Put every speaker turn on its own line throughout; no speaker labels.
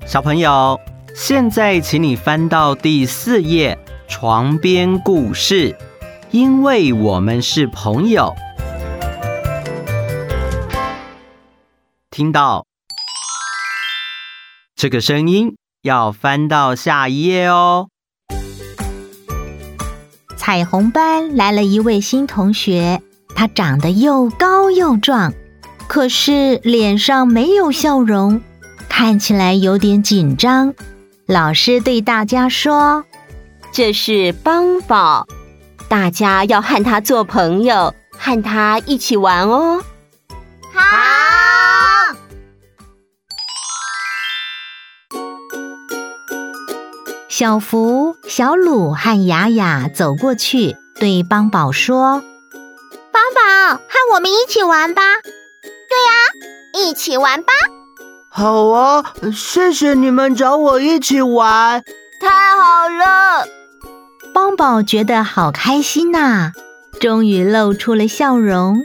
小朋友，现在请你翻到第4页，床边故事。因为我们是朋友。听到这个声音，要翻到下一页哦。
彩虹班来了一位新同学，他长得又高又壮，可是脸上没有笑容，看起来有点紧张。老师对大家说：“
这是邦宝，大家要和他做朋友，和他一起玩哦。”
好。
小福、小鲁和雅雅走过去，对邦宝说：“
邦宝，和我们一起玩吧。”“对呀，一起玩吧。”“
好啊，谢谢你们找我一起玩。”“
太好了。”
邦宝觉得好开心啊，终于露出了笑容。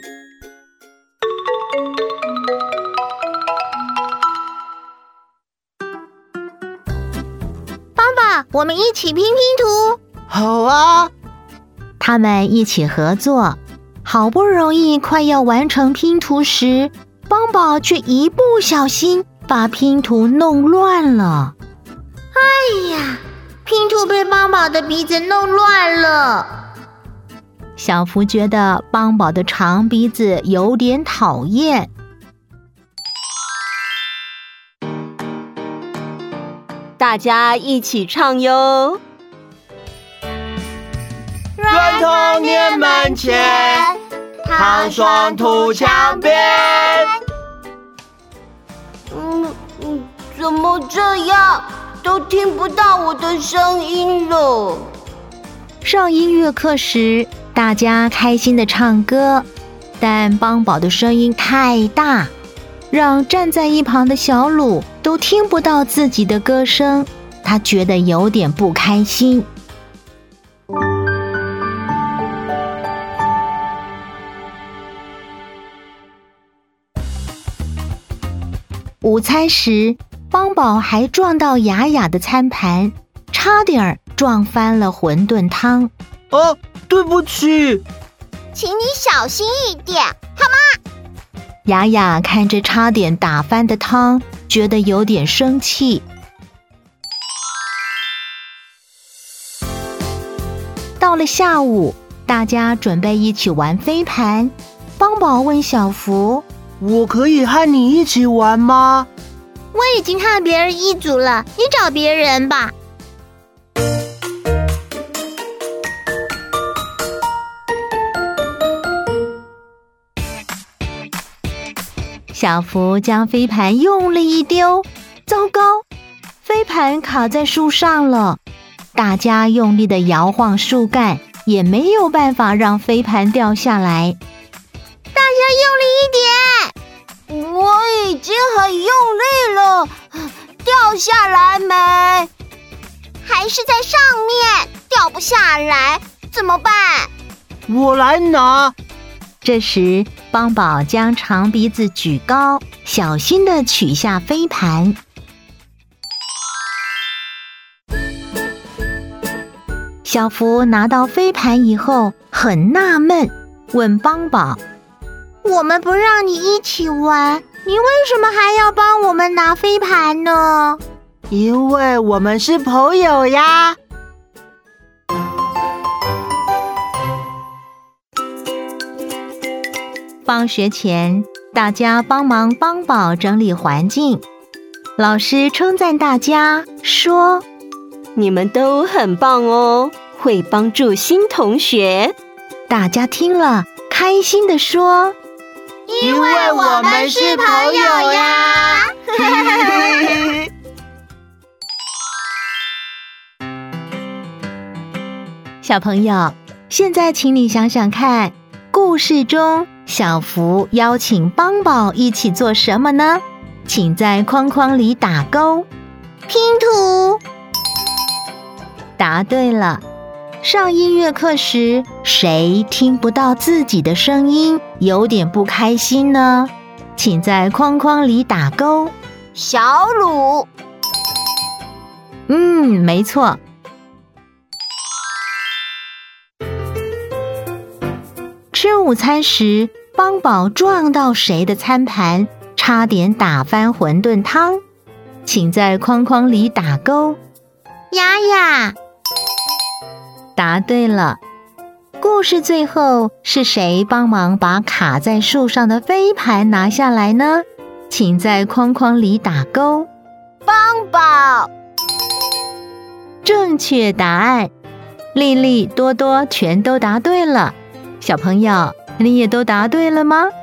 邦宝，我们一起拼拼图。
好啊。
他们一起合作，好不容易快要完成拼图时，邦宝却一不小心把拼图弄乱了。
哎呀，拼图被邦宝的鼻子弄乱了。
小福觉得邦宝的长鼻子有点讨厌。
大家一起唱哟！
鸳鸯年门前，糖霜涂墙边。
怎么这样？都听不到我的声音了。
上音乐课时，大家开心地唱歌，但邦宝的声音太大，让站在一旁的小鲁都听不到自己的歌声，他觉得有点不开心。午餐时，邦宝还撞到雅雅的餐盘，差点撞翻了馄饨汤。
对不起。
请你小心一点，好吗？
雅雅看着差点打翻的汤，觉得有点生气。到了下午，大家准备一起玩飞盘。邦宝问小福：“
我可以和你一起玩吗？”“
我已经和别人一组了，你找别人吧。”
小福将飞盘用力一丢，糟糕，飞盘卡在树上了。大家用力地摇晃树干，也没有办法让飞盘掉下来。
大家用力一点！我已经很用力了，掉下来没？还是在上面，掉不下来，怎么办？
我来拿。
这时，邦宝将长鼻子举高，小心地取下飞盘。小福拿到飞盘以后很纳闷，问邦宝：“
我们不让你一起玩，你为什么还要帮我们拿飞盘呢？”“
因为我们是朋友呀。”
放学前，大家帮忙邦宝整理环境。老师称赞大家说：“
你们都很棒哦，会帮助新同学。”
大家听了，开心地说：“
因为我们是朋友呀！”
小朋友，现在请你想想看，故事中小福邀请邦宝一起做什么呢？请在框框里打勾。
拼图。
答对了。上音乐课时，谁听不到自己的声音，有点不开心呢？请在框框里打勾。
小鲁。
没错。吃午餐时，邦宝撞到谁的餐盘，差点打翻馄饨汤。请在框框里打勾。
雅雅
答对了。故事最后是谁帮忙把卡在树上的飞盘拿下来呢？请在框框里打勾。
邦宝。
正确答案，丽丽、多多全都答对了。小朋友，你也都答对了吗？